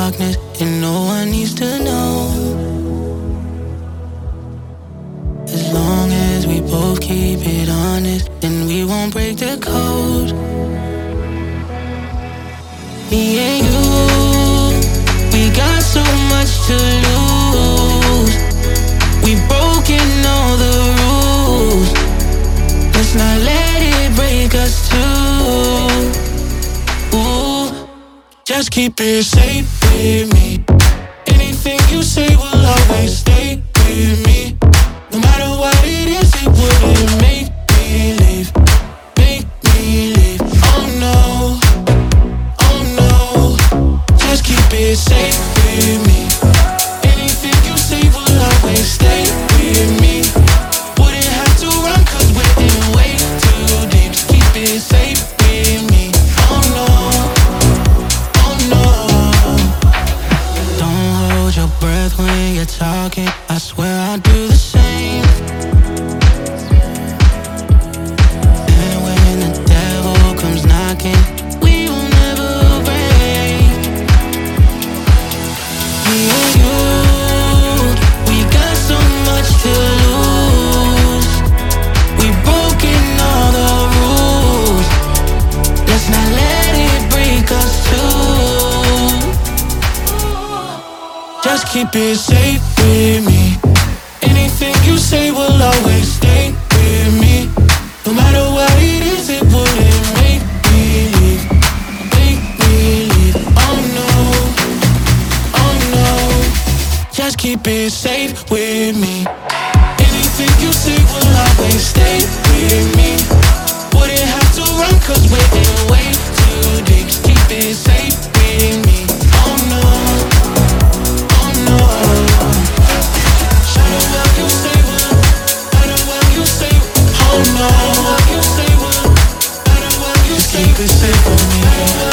darkness, and no one needs to know. As long as we both keep it honest, then we won't break the code. Me and you, we got so much to lose. We've broken all the rules. Let's not let it break us too. Ooh. Just keep it safe with me. Anything you say will always stay with me. No matter what it is, it wouldn't make me leave. Make me leave. Oh no, oh no. Just keep it safe with me. Anything you say will always stay with me. Wouldn't have to run cause we're in way too deep. Keep it safe with me. Oh no, oh no. Don't hold your breath when you're talking. I swear I'll do the same. And when the devil comes knocking, we will never break. Me and you, we got so much to lose. We've broken all the rules. Let's not let it break us too. Just keep it safe with me. Anything you say will always stay with me. No matter what it is, it wouldn't make me leave. Make me leave. Oh no, oh no. Just keep it safe with me. Anything you say will always stay with me. Wouldn't have to run cause we're in way too deep. Just keep it safe with me. Oh no, oh no. Shadow what you say will, shadow what you say. Oh no, what you say will, shadow what you say. Just keep it safe with me.